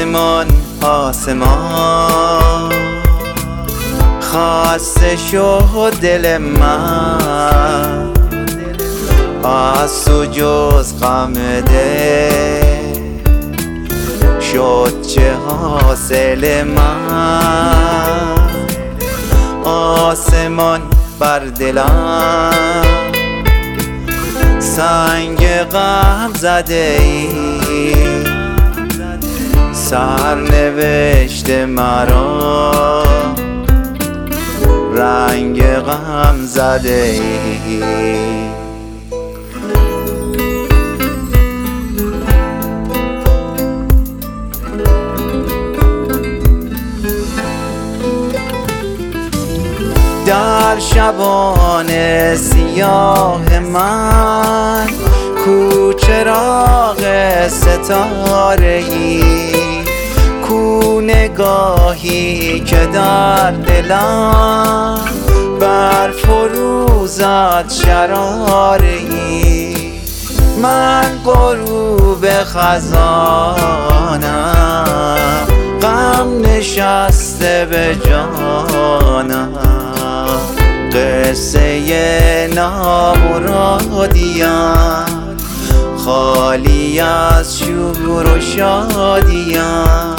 آسمان آسمان خسته شد دل من، از تو جز غم دل شد چه حاصل من. آسمان بر دلم سنگ غم زده ای، سرنوشت مرا رنگ غم زده ای. در شبان سیاه من کو چراغ ستاره‌ای، کو نگاهی که در دلم بر فروزد شراره‌ای. من غروب خزانم، غم نشسته به جانم، قصه نامرادیم خالی از شور و شادیم.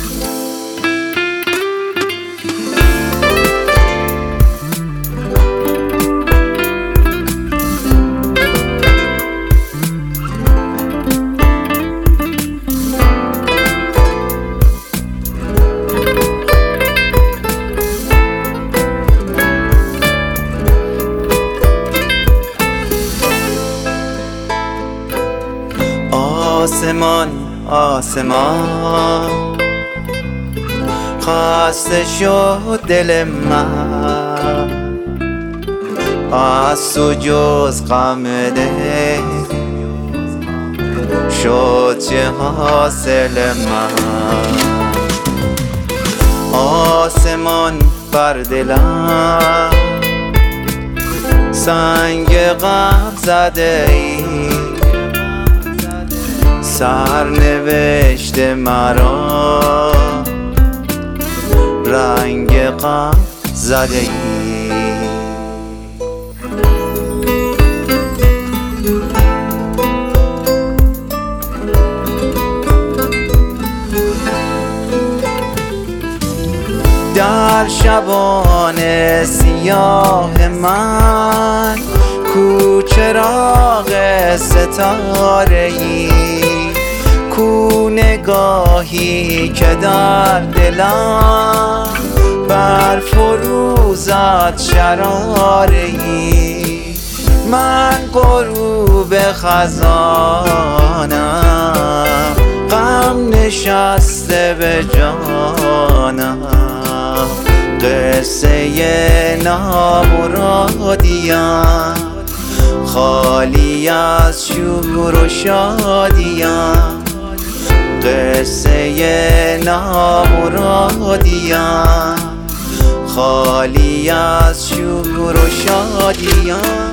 آسمان آسمان خسته شد دل من، از تو جز غم دل شد چه حاصل من. آسمان بر دلم سنگ غم زده ای، سرنوشت مرا رنگ غم زده ای. در شبان سیاه من کو چراغ ستاره‌ای، کو نگاهی که در دلم بر فروزد شراره‌ای. من غروب خزانم، غم نشسته به جانم، قصه نامرادیم خالی از شور و شادیم، قصه نامرادیم خالی از شور و شادیم.